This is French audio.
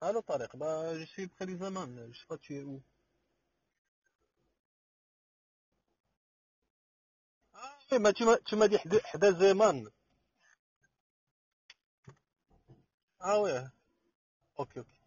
Allô Tariq, bah, je suis près du Zaman, je sais pas tu es où. Ah oui, bah, tu m'as dit Hda Zaman. Ah ouais, ok, ok.